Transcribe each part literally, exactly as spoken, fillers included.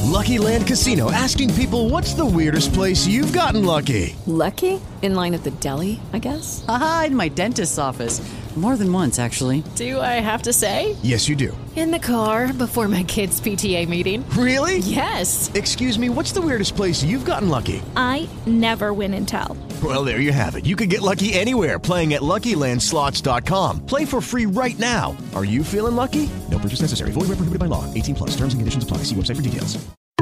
Lucky Land Casino, asking people, what's the weirdest place you've gotten lucky? Lucky? In line at the deli, I guess? Aha, in my dentist's office. More than once, actually. Do I have to say? Yes, you do. In the car before my kids' P T A meeting. Really? Yes. Excuse me, what's the weirdest place you've gotten lucky? I never win and tell. Well, there you have it. You can get lucky anywhere, playing at Lucky Land Slots dot com. Play for free right now. Are you feeling lucky? No purchase necessary. Void where prohibited by law. eighteen plus. Terms and conditions apply. See website for details.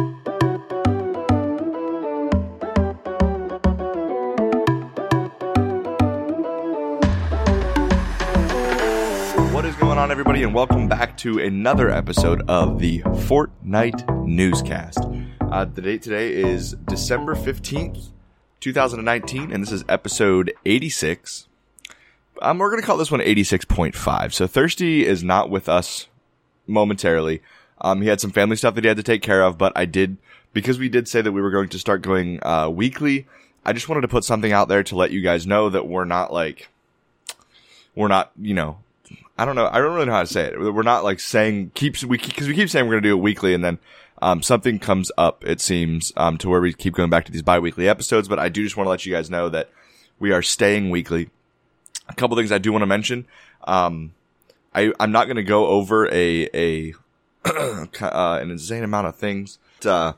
What is going on, everybody, and welcome back to another episode of the Fortnite Newscast. Uh, the date today is December fifteenth, twenty nineteen, and this is episode eighty-six. Um, we're going to call this one eighty-six point five. So Thirsty is not with us momentarily. Um, he had some family stuff that he had to take care of, but I did, because we did say that we were going to start going uh, weekly, I just wanted to put something out there to let you guys know that we're not like, we're not, you know, I don't know. I don't really know how to say it. We're not like saying keeps we because we keep saying we're going to do it weekly, and then um, something comes up. It seems um, to where we keep going back to these bi-weekly episodes. But I do just want to let you guys know that we are staying weekly. A couple things I do want to mention. Um, I I'm not going to go over a a uh, an insane amount of things. But, uh,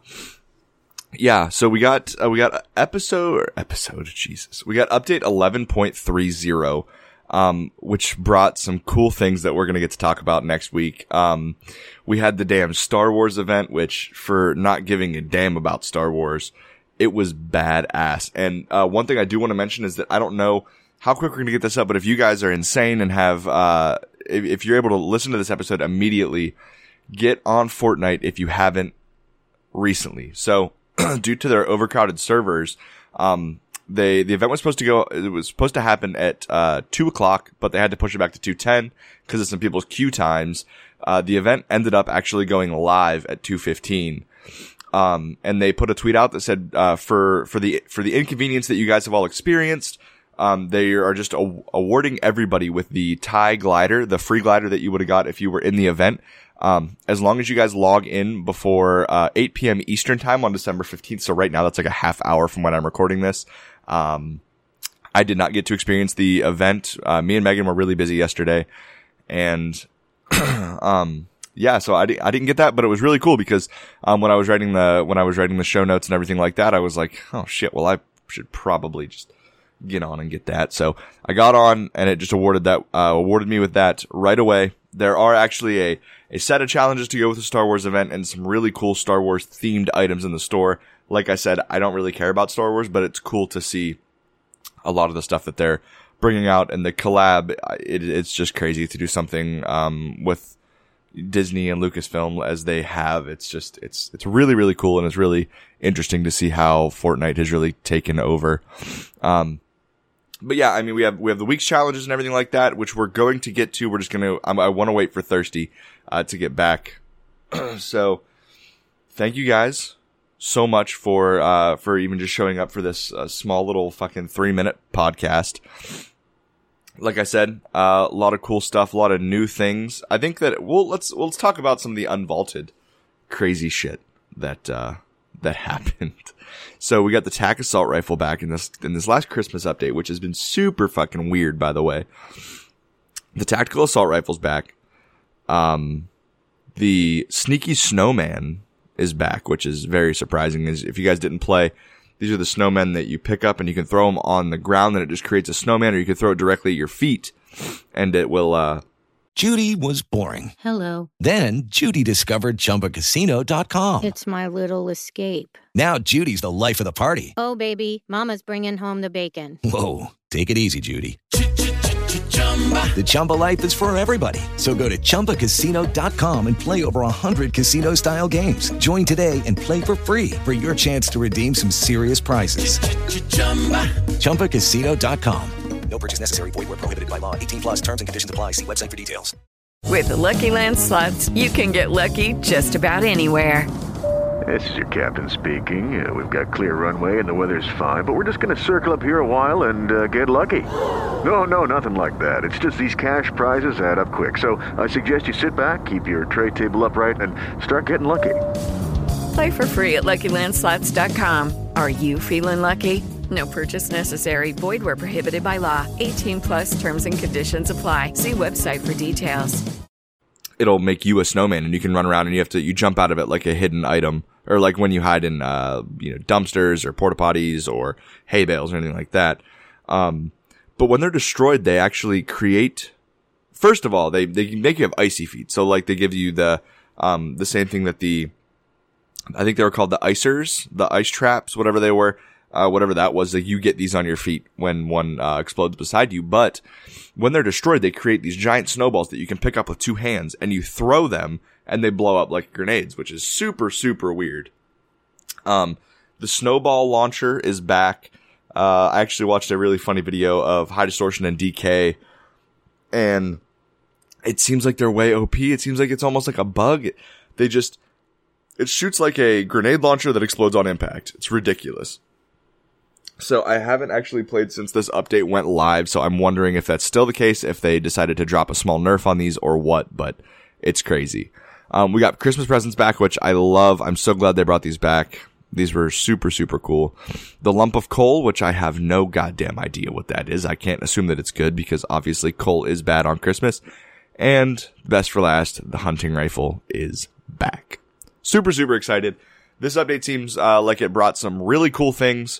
yeah. So we got uh, we got episode or episode. Jesus, we got update eleven point three zero. Um, which brought some cool things that we're going to get to talk about next week. Um, we had the damn Star Wars event, which for not giving a damn about Star Wars, it was badass. And, uh, one thing I do want to mention is that I don't know how quick we're going to get this up, but if you guys are insane and have, uh, if, if you're able to listen to this episode immediately, get on Fortnite if you haven't recently. So, due to their overcrowded servers, um, They, the event was supposed to go, it was supposed to happen at, uh, two o'clock, but they had to push it back to two ten because of some people's queue times. Uh, the event ended up actually going live at two fifteen. Um, and they put a tweet out that said, uh, for, for the, for the inconvenience that you guys have all experienced, um, they are just a- awarding everybody with the TIE glider, the free glider that you would have got if you were in the event. Um, as long as you guys log in before, uh, eight p.m. Eastern time on December fifteenth. So right now that's like a half hour from when I'm recording this. Um, I did not get to experience the event. Uh, me and Megan were really busy yesterday, and, um, yeah, so I, di- I didn't get that, but it was really cool because, um, when I was writing the, when I was writing the show notes and everything like that, I was like, oh shit, well, I should probably just get on and get that. So I got on and it just awarded that, uh, awarded me with that right away. There are actually a, a set of challenges to go with the Star Wars event and some really cool Star Wars themed items in the store. Like I said, I don't really care about Star Wars, but it's cool to see a lot of the stuff that they're bringing out, and the collab, it, it's just crazy to do something, um, with Disney and Lucasfilm as they have. It's just, it's, it's really, really cool, and it's really interesting to see how Fortnite has really taken over. Um, but yeah, I mean, we have, we have the week's challenges and everything like that, which we're going to get to. We're just going to, I want to wait for Thirsty, uh, to get back. So thank you guys so much for, uh, for even just showing up for this uh, small little fucking three minute podcast. Like I said, uh, a lot of cool stuff, a lot of new things. I think that, well, let's, well, let's talk about some of the unvaulted crazy shit that, uh, that happened. So we got the T A C assault rifle back in this, in this last Christmas update, which has been super fucking weird, by the way. The tactical assault rifle's back. Um, the sneaky snowman is back, which is very surprising. Is if you guys didn't play, these are the snowmen that you pick up and you can throw them on the ground and it just creates a snowman, or you can throw it directly at your feet and it will, uh, Judy was boring. Hello. Then Judy discovered Chumba Casino dot com. It's my little escape. Now Judy's the life of the party. Oh, baby, mama's bringing home the bacon. Whoa, take it easy, Judy. The Chumba life is for everybody. So go to Chumba Casino dot com and play over one hundred casino-style games. Join today and play for free for your chance to redeem some serious prizes. Chumba Casino dot com. No purchase necessary. Void where prohibited by law. eighteen plus terms and conditions apply. See website for details. With the Lucky Land Slots, you can get lucky just about anywhere. This is your captain speaking. Uh, we've got clear runway and the weather's fine, but we're just going to circle up here a while and uh, get lucky. No, no, nothing like that. It's just these cash prizes add up quick. So I suggest you sit back, keep your tray table upright, and start getting lucky. Play for free at Lucky Land Slots dot com. Are you feeling lucky? No purchase necessary. Void where prohibited by law. eighteen plus terms and conditions apply. See website for details. It'll make you a snowman, and you can run around, and you have to you jump out of it like a hidden item, or like when you hide in uh you know dumpsters or porta potties or hay bales or anything like that. Um, but when they're destroyed, they actually create. First of all, they they make you have icy feet, so like they give you the um the same thing that the I think they were called the icers, the ice traps, whatever they were. Uh, whatever that was, that you get these on your feet when one uh, explodes beside you. But when they're destroyed, they create these giant snowballs that you can pick up with two hands, and you throw them, and they blow up like grenades, which is super, super weird. Um, the snowball launcher is back. Uh, I actually watched a really funny video of High Distortion and D K, and it seems like they're way O P. It seems like it's almost like a bug. They just, it shoots like a grenade launcher that explodes on impact. It's ridiculous. So I haven't actually played since this update went live, so I'm wondering if that's still the case, if they decided to drop a small nerf on these or what, but it's crazy. Um, we got Christmas presents back, which I love. I'm so glad they brought these back. These were super, super cool. The lump of coal, which I have no goddamn idea what that is. I can't assume that it's good because obviously coal is bad on Christmas. And best for last, the hunting rifle is back. Super, super excited. This update seems uh, like it brought some really cool things.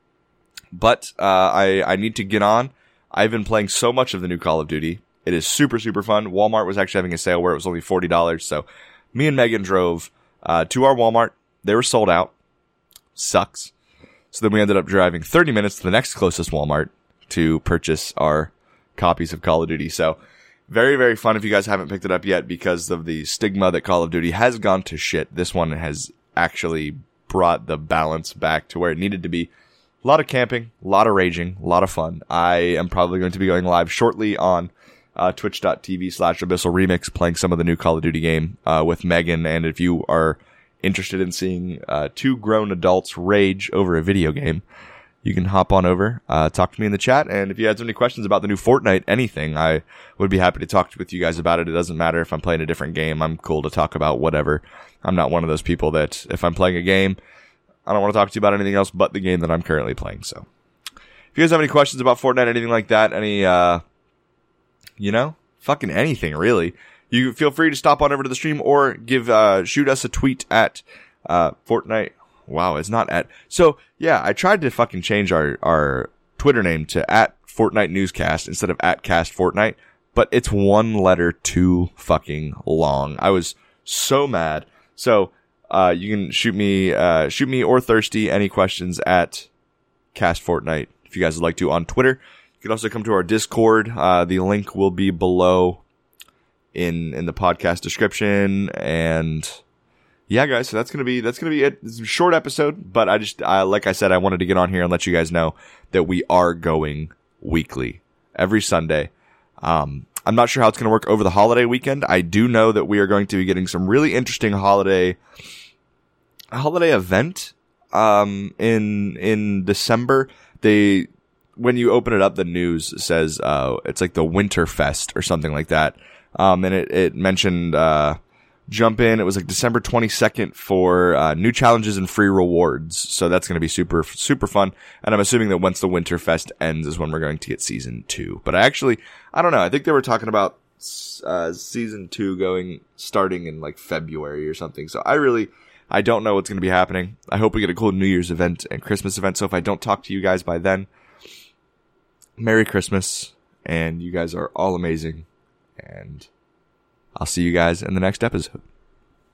But uh, I, I need to get on. I've been playing so much of the new Call of Duty. It is super, super fun. Walmart was actually having a sale where it was only forty dollars. So me and Megan drove uh, to our Walmart. They were sold out. Sucks. So then we ended up driving thirty minutes to the next closest Walmart to purchase our copies of Call of Duty. So very, very fun if you guys haven't picked it up yet because of the stigma that Call of Duty has gone to shit. This one has actually brought the balance back to where it needed to be. A lot of camping, a lot of raging, a lot of fun. I am probably going to be going live shortly on uh, twitch.tv slash Abyssal Remix, playing some of the new Call of Duty game uh, with Megan. And if you are interested in seeing uh, two grown adults rage over a video game, you can hop on over, uh, talk to me in the chat. And if you had any questions about the new Fortnite, anything, I would be happy to talk with you guys about it. It doesn't matter if I'm playing a different game. I'm cool to talk about whatever. I'm not one of those people that if I'm playing a game, I don't want to talk to you about anything else but the game that I'm currently playing. So if you guys have any questions about Fortnite, anything like that, any, uh, you know, fucking anything really, you feel free to stop on over to the stream or give, uh, shoot us a tweet at, uh, Fortnite. Wow. It's not at, so yeah, I tried to fucking change our, our Twitter name to at Fortnite Newscast instead of at Cast Fortnite, but it's one letter too fucking long. I was so mad. So, Uh, you can shoot me, uh, shoot me or Thirsty any questions at Cast Fortnite if you guys would like to on Twitter. You can also come to our Discord. Uh, the link will be below in, in the podcast description. And yeah, guys, so that's going to be, that's going to be it. It's a short episode, but I just, uh, like I said, I wanted to get on here and let you guys know that we are going weekly every Sunday. Um, I'm not sure how it's going to work over the holiday weekend. I do know that we are going to be getting some really interesting holiday a holiday event um in in December. They when you open it up, the news says uh it's like the Winterfest or something like that. Um and it it mentioned uh jump in. It was like December twenty-second for uh new challenges and free rewards. So that's going to be super super fun. And I'm assuming that once the Winterfest ends is when we're going to get season two. But I actually I don't know. I think they were talking about uh season two going starting in like February or something. So I really I don't know what's going to be happening. I hope we get a cool New Year's event and Christmas event. So if I don't talk to you guys by then, Merry Christmas. And you guys are all amazing. And I'll see you guys in the next episode.